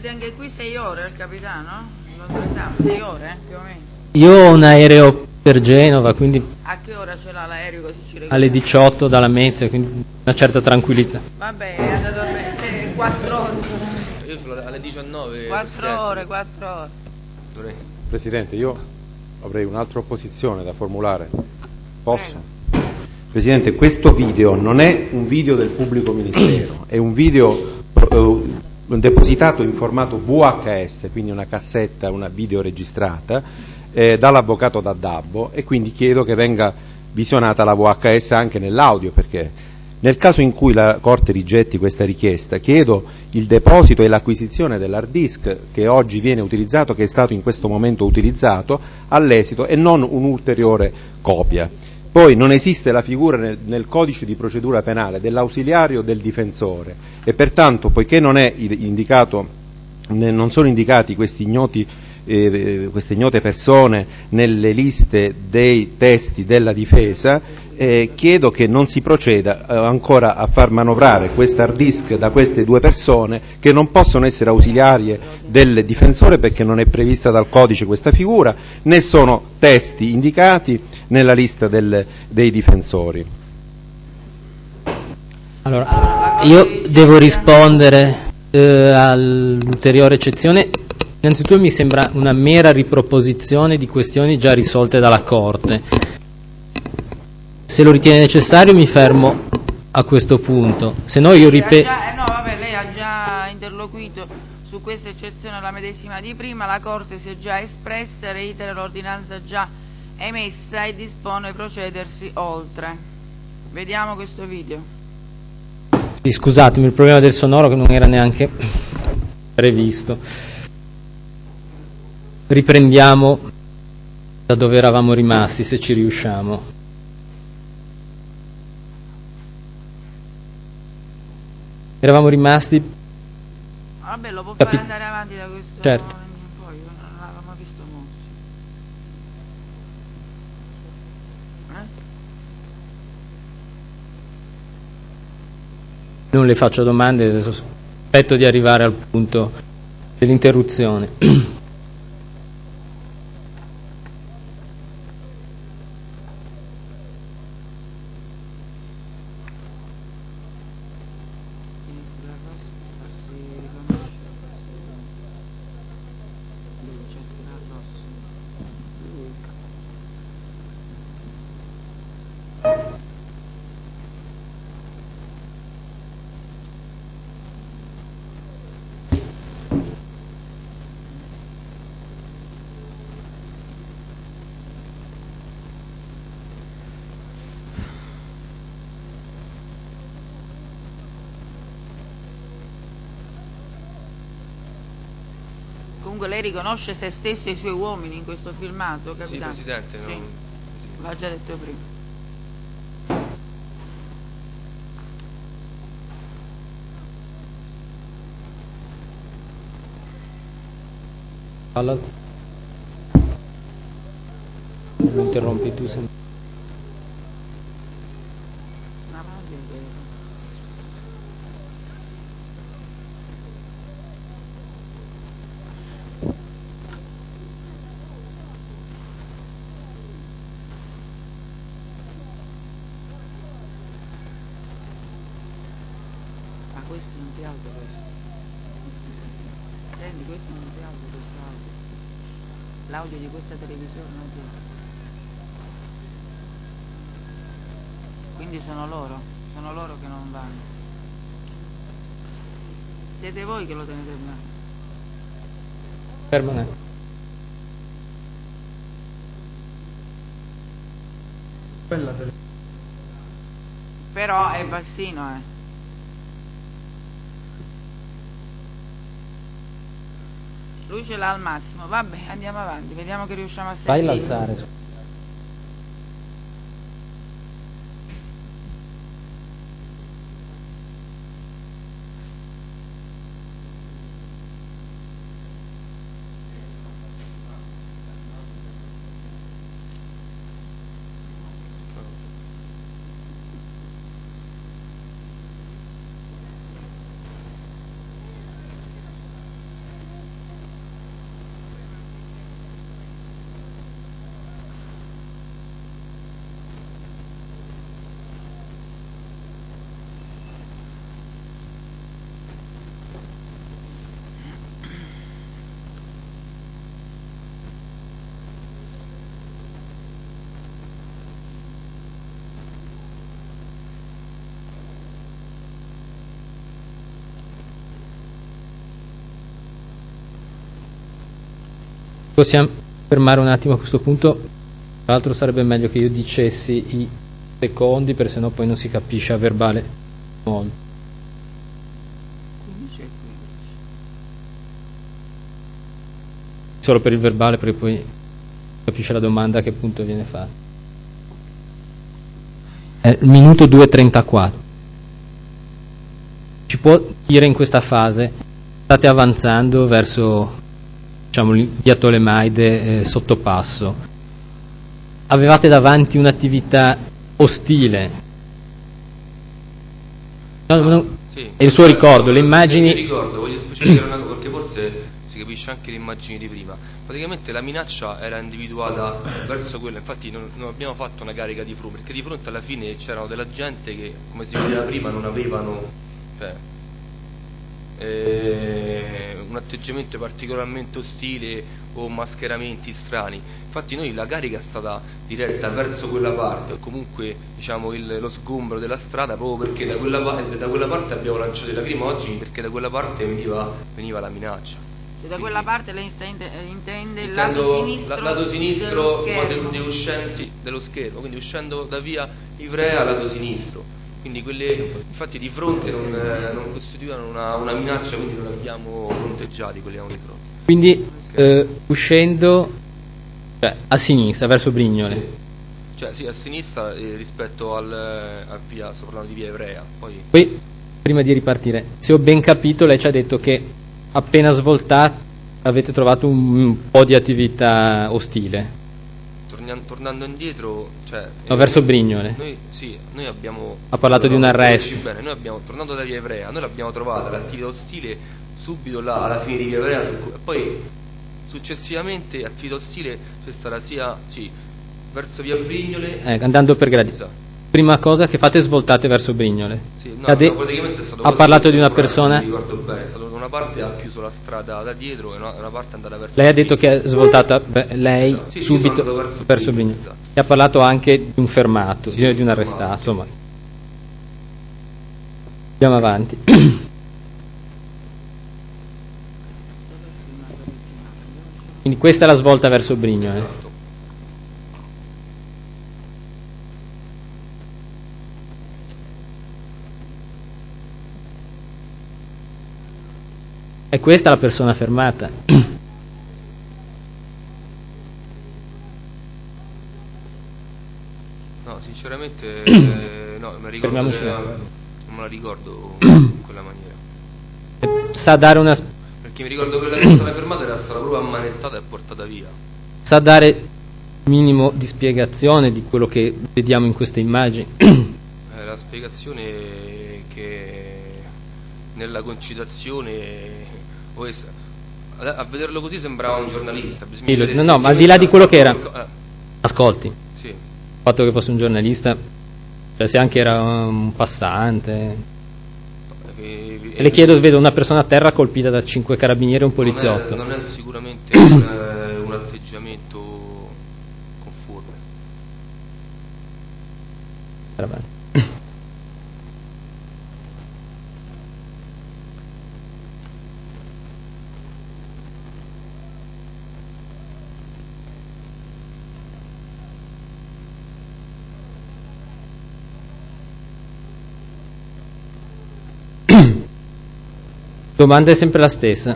anche qui 6 ore il capitano? Quando l'esame? 6 ore più o meno? Io ho un aereo per Genova, quindi A che ora ce l'ha l'aereo così ci regoliamo? alle 18 dalla Mezza, quindi una certa tranquillità. Vabbè, è andato a dormire 4 ore. Io sono alle 19. 4 ore, 4 ore. Presidente, io avrei un'altra opposizione da formulare. Posso? Prego. Presidente, questo video non è un video del pubblico ministero, è un video depositato in formato VHS, quindi una cassetta, una video registrata dall'avvocato D'Addabbo, e quindi chiedo che venga visionata la VHS anche nell'audio, perché nel caso in cui la Corte rigetti questa richiesta, chiedo il deposito e l'acquisizione dell'hard disk che oggi viene utilizzato, che è stato in questo momento utilizzato, all'esito, e non un'ulteriore copia. Poi non esiste la figura nel codice di procedura penale dell'ausiliario del difensore, e pertanto, poiché non è indicato, non sono indicati questi ignoti queste ignote persone nelle liste dei testi della difesa, chiedo che non si proceda ancora a far manovrare questa hard disk da queste due persone, che non possono essere ausiliarie del difensore perché non è prevista dal codice questa figura, né sono testi indicati nella lista dei difensori. Allora, io devo rispondere all'ulteriore eccezione. Innanzitutto mi sembra una mera riproposizione di questioni già risolte dalla Corte. Se lo ritiene necessario mi fermo a questo punto, se no io ripeto. No, vabbè, lei ha già interloquito su questa eccezione alla medesima di prima, la Corte si è già espressa, reitera l'ordinanza già emessa e dispone procedersi oltre. Vediamo questo video. Sì, scusatemi, il problema del sonoro che non era neanche previsto. Riprendiamo da dove eravamo rimasti, se ci riusciamo. Eravamo rimasti. Vabbè, lo può fare andare avanti da questo certo. momento in poi, non l'avevamo visto molto. Non le faccio domande, adesso aspetto di arrivare al punto dell'interruzione. Comunque lei riconosce se stesso e i suoi uomini in questo filmato, capitano? Sì, Presidente. Sì. Non... L'ha già detto prima. Lo interrompi tu se... Questo non si alza, questo. Senti, questo non si alza, questo audio. L'audio di questa televisione non si alza. Quindi sono loro che non vanno. Siete voi che lo tenete in mano. Fermo. Però è bassino, Lui ce l'ha al massimo. Vabbè, andiamo avanti, vediamo che riusciamo a sentire. Fai l'alzare. Possiamo fermare un attimo a questo punto? Tra l'altro sarebbe meglio che io dicessi i secondi, perché sennò poi non si capisce a verbale molto. 15 e 15. Solo per il verbale, perché poi capisce la domanda a che punto viene fatta. Minuto 2:34. Ci può dire in questa fase, state avanzando verso, diciamo, via Tolemaide sottopasso, avevate davanti un'attività ostile? Sì. È il suo ricordo, le immagini... Mi ricordo, voglio specificare una cosa, perché forse si capisce anche le immagini di prima. Praticamente la minaccia era individuata verso quella, infatti non abbiamo fatto una carica di fronte, perché di fronte alla fine c'erano della gente che, come si vedeva prima, non avevano, cioè, un atteggiamento particolarmente ostile o mascheramenti strani. Infatti noi la carica è stata diretta verso quella parte, o comunque diciamo lo sgombro della strada, proprio perché da quella parte abbiamo lanciato i lacrimogeni, perché da quella parte veniva la minaccia. E da quella parte lei intende il lato sinistro degli uscenti dello schermo, quindi uscendo da via Ivrea lato sinistro. Quindi infatti di fronte non costituivano una minaccia, quindi non abbiamo fronteggiati quelli di fronte. Quindi uscendo a sinistra, verso Brignole. Sì. Cioè sì, a sinistra rispetto a via, sto parlando di via Ivrea. Poi, prima di ripartire, se ho ben capito, lei ci ha detto che appena svoltato avete trovato un po' di attività ostile. Tornando indietro, verso Brignole. Noi abbiamo... Ha parlato di un arresto. Bene, tornando da via Ivrea, noi l'abbiamo trovata l'attività ostile subito là alla fine di via Ivrea, poi successivamente attività ostile c'è stata sia verso via Brignole, andando per gradi. Esatto. Prima cosa che fate, svoltate verso Brignole. Sì, praticamente è stato ha parlato di una persona. Non mi ricordo bene, è stato una parte ha chiuso la strada da dietro e una parte è andata verso. Lei ha detto che è svoltata lei sì, subito verso Brignole. Esatto. E ha parlato anche di un fermato, di un arrestato. Insomma. Andiamo avanti. Quindi questa è la svolta verso Brignole. Esatto. E questa è la persona fermata. No, sinceramente no, non me la ricordo in quella maniera. Sa dare una... Perché mi ricordo che quella che è stata fermata era stata proprio ammanettata e portata via. Sa dare minimo di spiegazione di quello che vediamo in queste immagini? La spiegazione che nella concitazione a vederlo così sembrava un giornalista. No, ma al di là di quello che era, ascolti, sì. Il fatto che fosse un giornalista, se anche era un passante, le chiedo, vedo una persona a terra colpita da 5 carabinieri e un poliziotto. Non è sicuramente un atteggiamento conforme. Domanda è sempre la stessa.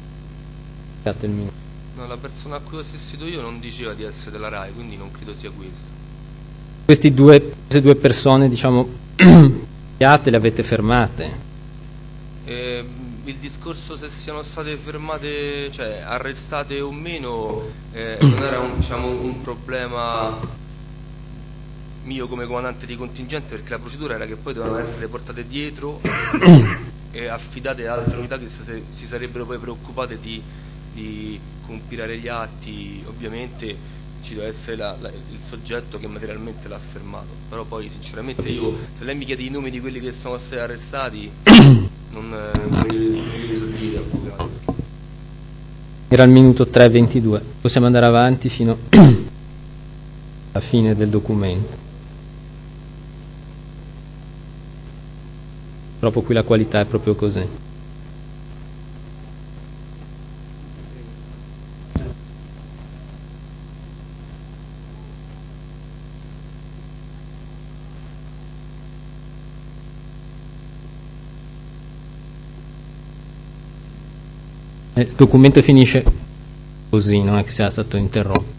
No, la persona a cui ho assistito io non diceva di essere della RAI, quindi non credo sia questo. Queste due persone, diciamo, le avete fermate? Il discorso se siano state fermate, cioè arrestate o meno, non era un problema mio come comandante di contingente, perché la procedura era che poi dovevano essere portate dietro e affidate ad altre unità che si sarebbero poi preoccupate di compilare gli atti. Ovviamente ci deve essere il soggetto che materialmente l'ha fermato, però poi sinceramente io, se lei mi chiede i nomi di quelli che sono stati arrestati, non li so dire, avvocato. Era il minuto 3:22, possiamo andare avanti fino alla fine del documento. Proprio qui la qualità è proprio così. Il documento finisce così, non è che sia stato interrotto.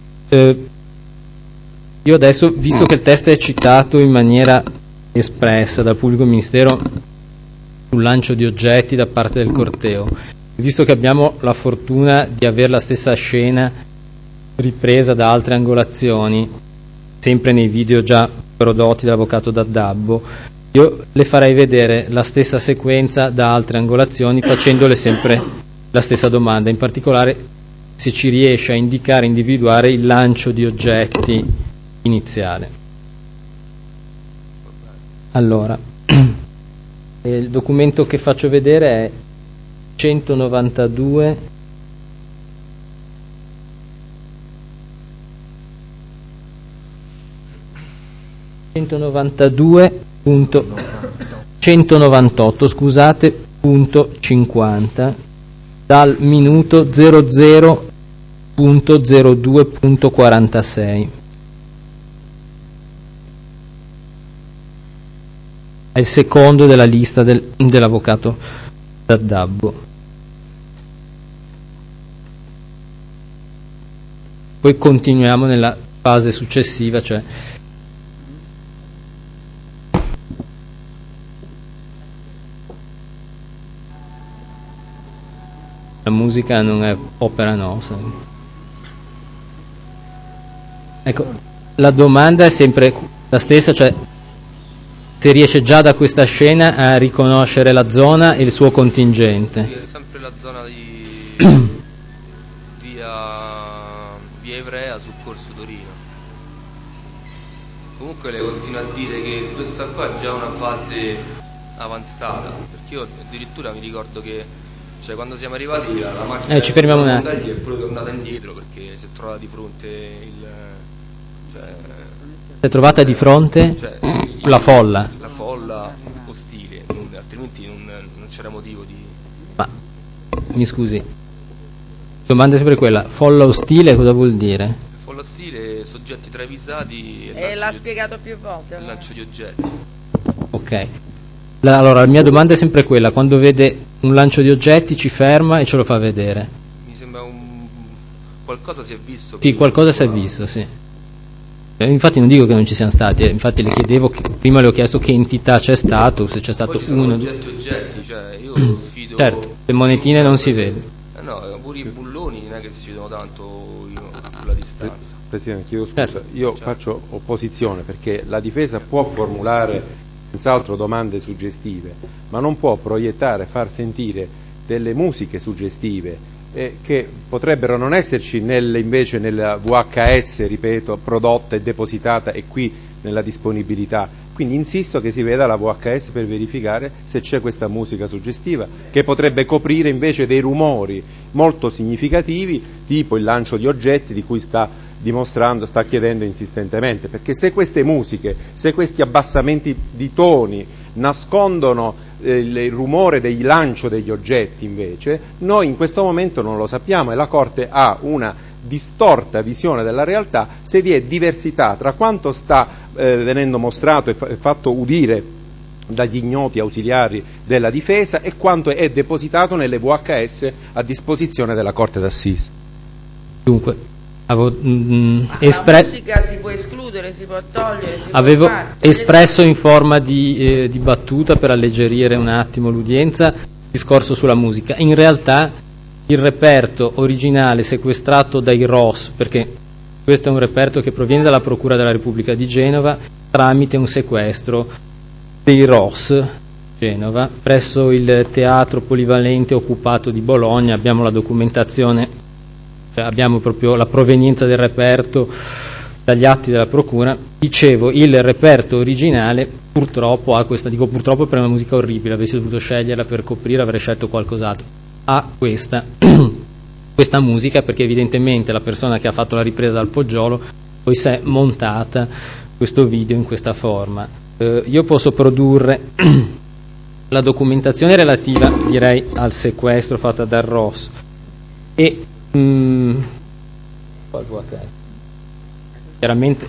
Io adesso, visto che il testo è citato in maniera espressa dal pubblico ministero sul lancio di oggetti da parte del corteo, visto che abbiamo la fortuna di avere la stessa scena ripresa da altre angolazioni, sempre nei video già prodotti dall'avvocato D'Addabbo, io le farei vedere la stessa sequenza da altre angolazioni, facendole sempre la stessa domanda, in particolare se ci riesce a indicare, individuare il lancio di oggetti iniziale. Allora, il documento che faccio vedere è 192 198, scusate, punto 50 dal minuto 00.02.46. È il secondo della lista dell'avvocato D'Addabbo. Poi continuiamo nella fase successiva, cioè la musica non è opera nostra. Ecco, la domanda è sempre la stessa, cioè se riesce già da questa scena a riconoscere la zona e il suo contingente. Sì, è sempre la zona di via Ivrea sul corso Torino. Comunque le continuo a dire che questa qua è già una fase avanzata, perché io addirittura mi ricordo che quando siamo arrivati la macchina ci fermiamo un attimo. è pure tornata indietro perché si è trovata di fronte si è trovata di fronte la folla ostile, altrimenti non c'era motivo di... Ma mi scusi, domanda sempre quella, folla ostile cosa vuol dire? Folla ostile, soggetti travisati e l'ha spiegato più volte. Il lancio di oggetti. Ok. Allora, la mia domanda è sempre quella: quando vede un lancio di oggetti ci ferma e ce lo fa vedere? Mi sembra qualcosa si è visto. Sì, qualcosa si è visto, sì. Infatti non dico che non ci siano stati, infatti le chiedevo, prima le ho chiesto che entità c'è stato, se c'è stato uno. Oggetti, cioè io sfido... Certo, le monetine non si vedono. No, pure i bulloni non è che si vedono tanto sulla distanza. Presidente, chiedo scusa, io faccio opposizione perché la difesa può formulare senz'altro domande suggestive, ma non può proiettare, far sentire delle musiche suggestive che potrebbero non esserci invece nella VHS, ripeto, prodotta e depositata e qui nella disponibilità. Quindi insisto che si veda la VHS per verificare se c'è questa musica suggestiva, che potrebbe coprire invece dei rumori molto significativi, tipo il lancio di oggetti di cui sta chiedendo insistentemente, perché se queste musiche, se questi abbassamenti di toni nascondono il rumore del lancio degli oggetti invece, noi in questo momento non lo sappiamo e la Corte ha una distorta visione della realtà se vi è diversità tra quanto sta venendo mostrato e fatto udire dagli ignoti ausiliari della difesa e quanto è depositato nelle VHS a disposizione della Corte d'Assise. Dunque, la musica si può escludere, si può togliere, avevo espresso in forma di battuta per alleggerire un attimo l'udienza il discorso sulla musica. In realtà il reperto originale sequestrato dai ROS, perché questo è un reperto che proviene dalla Procura della Repubblica di Genova tramite un sequestro dei ROS Genova presso il Teatro Polivalente Occupato di Bologna. Abbiamo la documentazione, abbiamo proprio la provenienza del reperto dagli atti della procura. Dicevo, il reperto originale purtroppo ha questa, dico purtroppo per una musica orribile, avessi dovuto sceglierla per coprire avrei scelto qualcos'altro, ha questa musica perché evidentemente la persona che ha fatto la ripresa dal Poggiolo poi si è montata questo video in questa forma. Io posso produrre la documentazione relativa, direi, al sequestro fatta dal ROS e chiaramente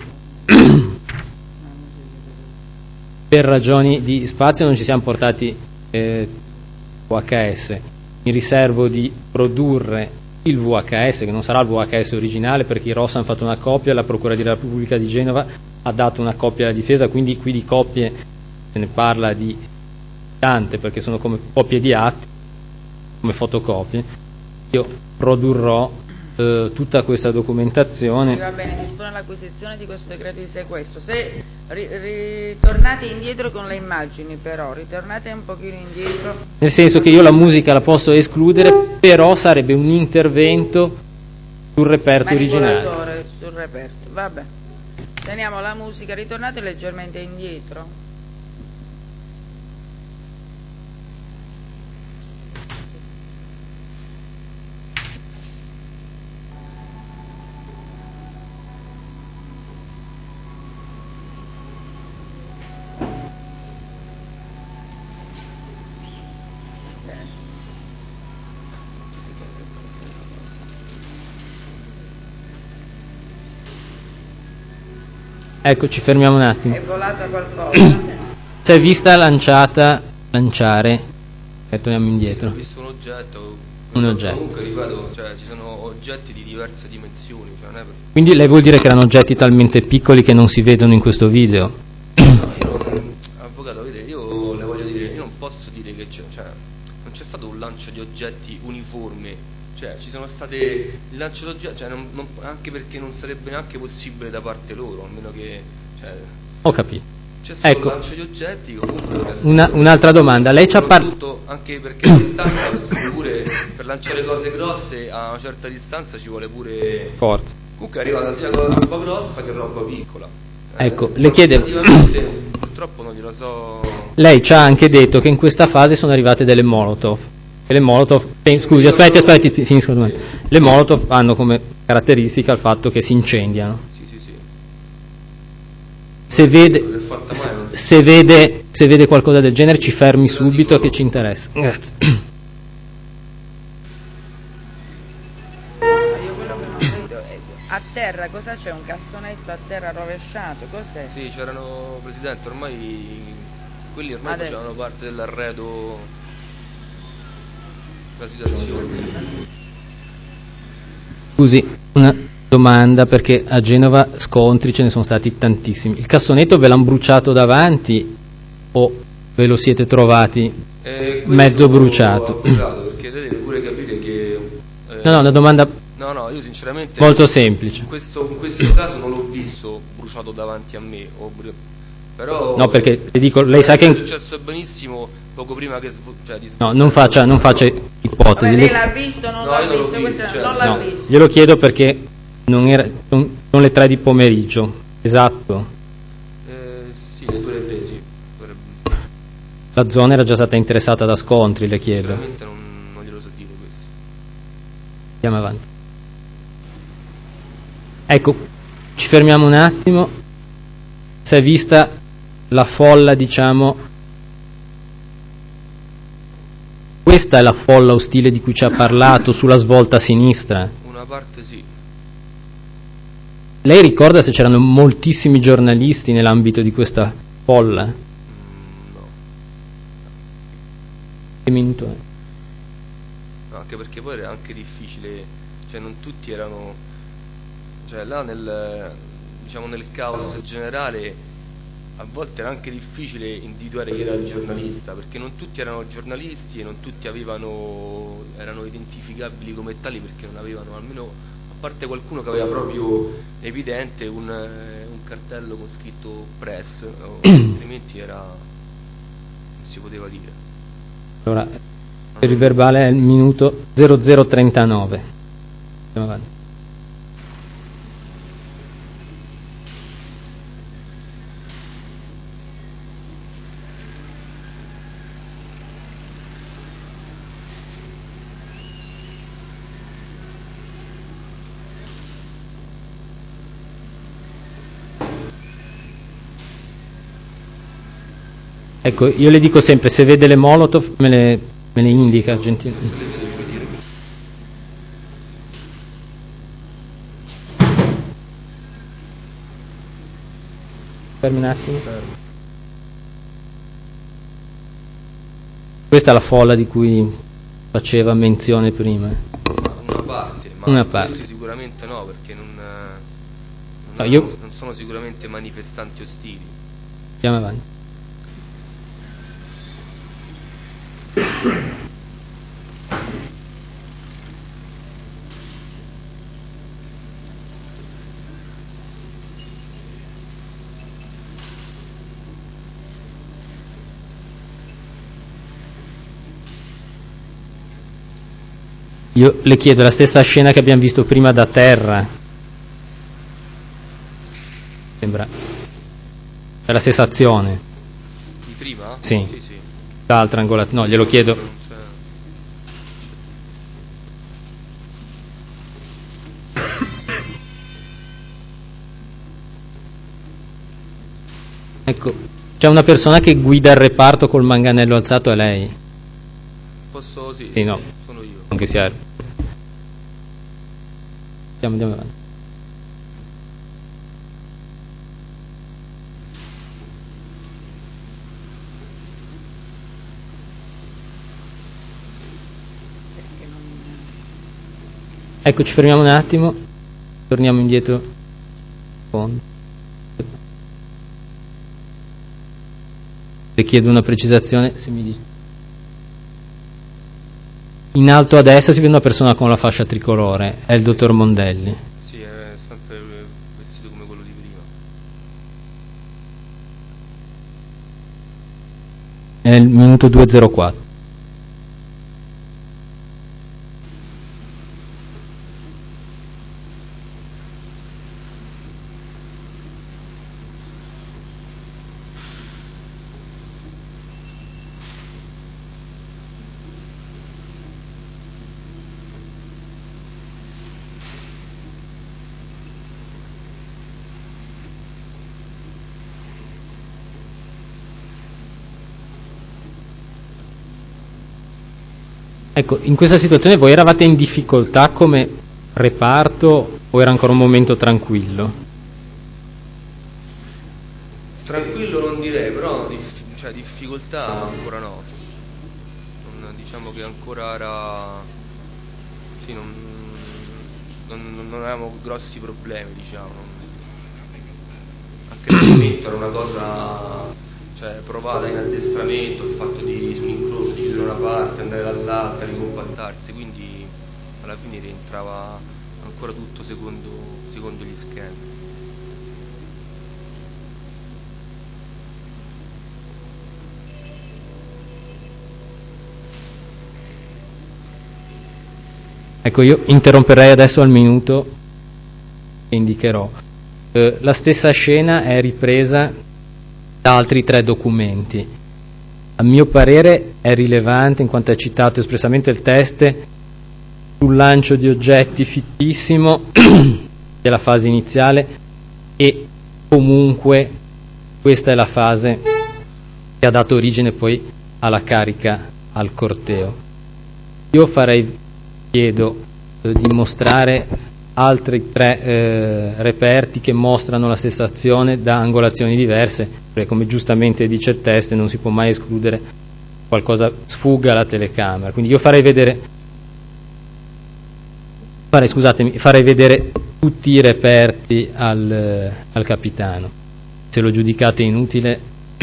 per ragioni di spazio non ci siamo portati VHS, mi riservo di produrre il VHS, che non sarà il VHS originale, perché i ROS hanno fatto una copia, la Procura della Repubblica di Genova ha dato una copia alla difesa, quindi qui di copie se ne parla di tante, perché sono come copie di atti, come fotocopie. Io produrrò tutta questa documentazione. Sì, va bene, dispone l'acquisizione di questo decreto di sequestro. Se ritornate indietro con le immagini, però, ritornate un pochino indietro. Nel senso che io la musica la posso escludere, però sarebbe un intervento sul reperto originale. Sul reperto, vabbè. Teniamo la musica, ritornate leggermente indietro. Ecco, ci fermiamo un attimo. È volata qualcosa? Si è vista lanciare, e torniamo indietro. Ho visto un oggetto. Comunque, ripeto, cioè, ci sono oggetti di diverse dimensioni. Cioè, non è Quindi lei vuol dire che erano oggetti talmente piccoli che non si vedono in questo video? Avvocato, vede, io le voglio dire, io non posso dire che non c'è stato un lancio di oggetti uniforme. Cioè, ci sono state il lancio di oggetti, anche perché non sarebbe neanche possibile da parte loro, a meno che. Ho capito. C'è stato Ecco, un lancio di oggetti, comunque un'altra domanda. Lei ci ha parlato. Anche perché a distanza pure per lanciare cose grosse a una certa distanza ci vuole pure Forza. Comunque è arrivata sia roba grossa che roba piccola. Ecco, le chiedo. Purtroppo non glielo so. Lei ci ha anche detto che in questa fase sono arrivate delle Molotov. E le Molotov. Scusi, aspetti, finisco domanda. Le Molotov hanno come caratteristica il fatto che si incendiano. Sì. Se vede qualcosa del genere ci fermi subito che ci interessa. Grazie. Io quello che non vedo è a terra, cosa c'è? Un cassonetto a terra rovesciato, cos'è? Sì, c'erano, Presidente, quelli ormai Adesso facevano parte dell'arredo, la situazione. Scusi, una domanda, perché a Genova scontri ce ne sono stati tantissimi. Il cassonetto ve l'hanno bruciato davanti o ve lo siete trovati mezzo bruciato? Perché deve pure capire che No, una domanda io sinceramente molto semplice. in questo caso non l'ho visto bruciato davanti a me, però No, perché le dico, lei sa che è successo benissimo poco prima che no, non faccia ipotesi. Vabbè, lei l'ha visto, non l'ha io non l'ho visto, visto, non l'ha No, visto. glielo chiedo perché sono le 3 di pomeriggio, esatto. Sì, le 2 le sì. La zona era già stata interessata da scontri, le chiedo. Sinceramente non glielo so dire questo. Andiamo avanti. Ecco, ci fermiamo un attimo. Si è vista la folla, diciamo. Questa è la folla ostile di cui ci ha parlato sulla svolta a sinistra. Una parte sì. Lei ricorda se c'erano moltissimi giornalisti nell'ambito di questa folla? No. Che minuto è? No, anche perché poi era anche difficile, cioè non tutti erano, cioè là nel caos generale a volte era anche difficile individuare chi era il giornalista, perché non tutti erano giornalisti e non tutti erano identificabili come tali, perché non avevano, almeno a parte qualcuno che aveva proprio evidente un cartello con scritto press, altrimenti non si poteva dire. Allora, per il verbale è il minuto 0039. Andiamo avanti. Ecco, io le dico sempre, se vede le Molotov me le indica gentilmente. Fermi un attimo. Questa è la folla di cui faceva menzione prima. Una parte, ma Una parte. questi sicuramente no, perché non sono sicuramente manifestanti ostili. Andiamo avanti. Io le chiedo la stessa scena che abbiamo visto prima da terra. Sembra è la stessa azione. Di prima? Sì. Sì, sì. L'altra angolazione. No, glielo chiedo. Non c'è. Ecco, c'è una persona che guida il reparto col manganello alzato, è lei? Posso? Sì, Sì, no. sono io. Anche sia. Andiamo avanti. Ecco, ci fermiamo un attimo, torniamo indietro. Le chiedo una precisazione, se mi dice. In alto a destra si vede una persona con la fascia tricolore, è il dottor Mondelli. Sì, è sempre vestito come quello di prima. È il minuto 2:04. Ecco, in questa situazione voi eravate in difficoltà come reparto o era ancora un momento tranquillo? Tranquillo non direi, però difficoltà ancora no. Diciamo che ancora era. Sì, non avevamo grossi problemi, diciamo. Anche il movimento era una cosa provata in addestramento, il fatto di su un incrocio di chiudere una parte, andare dall'altra, ricompattarsi, quindi alla fine rientrava ancora tutto secondo gli schemi. Ecco, io interromperei adesso al minuto e indicherò. La stessa scena è ripresa da altri 3 documenti. A mio parere è rilevante in quanto è citato espressamente il test sul lancio di oggetti fittissimo della fase iniziale e comunque questa è la fase che ha dato origine poi alla carica al corteo. Io chiedo di mostrare altri 3 reperti che mostrano la stessa azione da angolazioni diverse, perché come giustamente dice il test non si può mai escludere qualcosa sfugga alla telecamera. Quindi io farei vedere tutti i reperti al capitano. Se lo giudicate inutile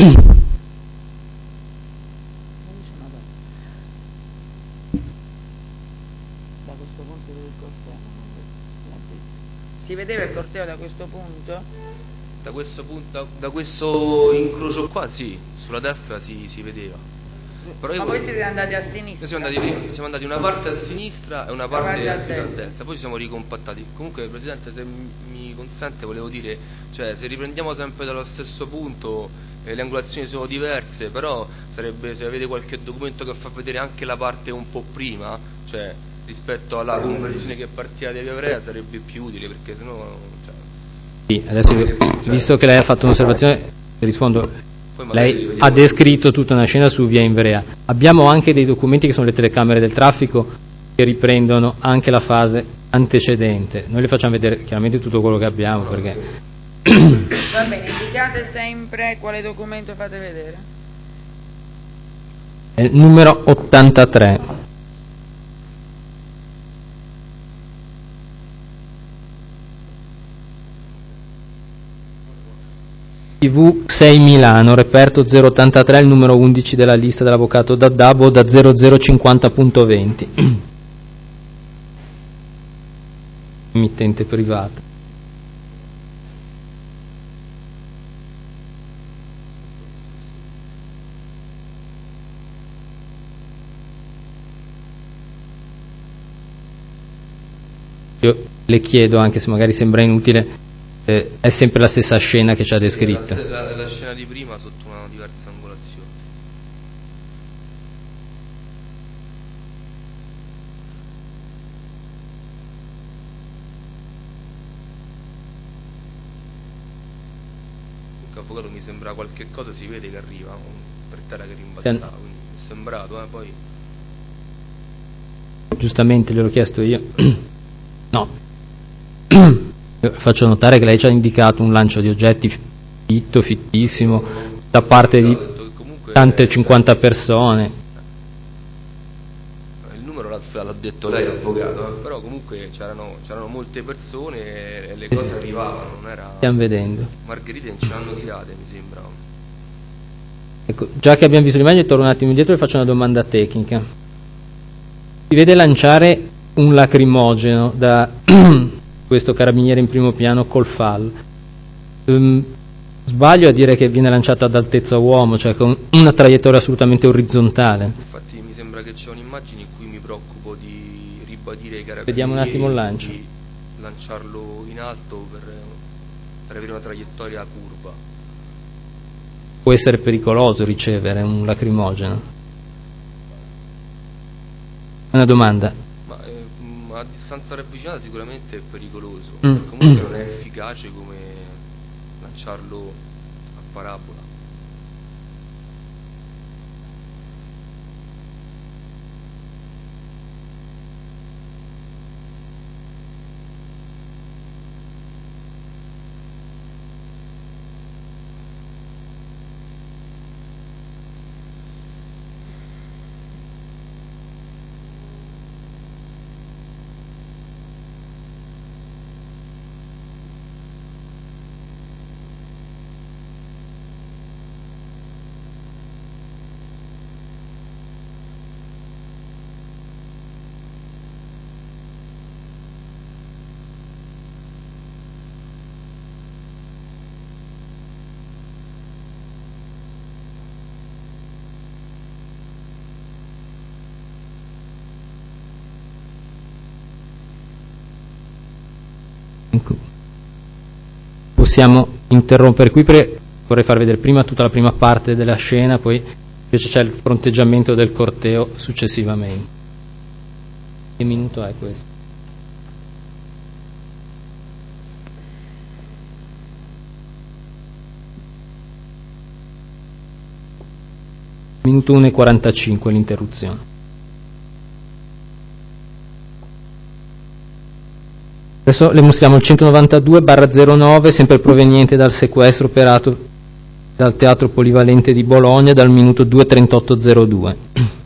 Si vedeva il corteo da questo punto? Da questo incrocio qua sì, sulla destra si vedeva. Però ma voi siete andati a sinistra? Noi siamo andati una parte a sinistra e una parte a destra, poi ci siamo ricompattati. Comunque Presidente, se mi consente, volevo dire, se riprendiamo sempre dallo stesso punto, le angolazioni sono diverse, però sarebbe, se avete qualche documento che fa vedere anche la parte un po' prima, rispetto alla conversione che partiva da Via Ivrea, sarebbe più utile, perché sennò Sì, adesso visto che lei ha fatto un'osservazione, rispondo. Lei ha descritto tutta una scena su Via Ivrea. Abbiamo anche dei documenti che sono le telecamere del traffico che riprendono anche la fase antecedente. Noi le facciamo vedere chiaramente tutto quello che abbiamo, perché va bene, indicate sempre quale documento fate vedere. Numero 83. TV 6 Milano, reperto 083, il numero 11 della lista dell'avvocato Daddabo da 0050.20. Emittente privata. Io le chiedo, anche se magari sembra inutile, è sempre la stessa scena che ci ha descritto. La scena di prima sotto una diversa angolazione. Comunque avvocato, mi sembra qualche cosa, si vede che arriva per terra che rimbalzava, quindi è sembrato, poi giustamente gliel'ho chiesto io. No. Faccio notare che lei ci ha indicato un lancio di oggetti fittissimo da parte di tante 50 persone. Il numero l'ha detto lei, avvocato, però comunque c'erano molte persone e le cose arrivavano, non era... Stiamo vedendo. Margherite non ce l'hanno tirate, mi sembra. Ecco, già che abbiamo visto l'immagine, torno un attimo indietro e faccio una domanda tecnica. Si vede lanciare un lacrimogeno da questo carabiniere in primo piano col FAL. Sbaglio a dire che viene lanciato ad altezza uomo, cioè con una traiettoria assolutamente orizzontale? Infatti mi sembra che c'è un'immagine in cui mi preoccupo di ribadire ai carabinieri. Vediamo un attimo il lancio. Di lanciarlo in alto per avere una traiettoria curva. Può essere pericoloso ricevere un lacrimogeno? Una domanda. A distanza ravvicinata sicuramente è pericoloso, comunque non è efficace come lanciarlo a parabola. Possiamo interrompere qui, vorrei far vedere prima tutta la prima parte della scena, poi invece c'è il fronteggiamento del corteo successivamente. Che minuto è questo? Minuto 1:45 l'interruzione. Adesso le mostriamo il 192/09, sempre proveniente dal sequestro operato dal Teatro Polivalente di Bologna dal minuto 2:38:02.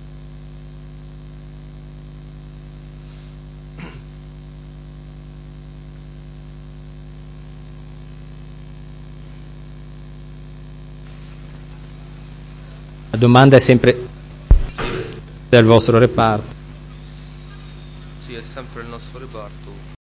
La domanda è sempre del vostro reparto. Sì, è sempre il nostro reparto.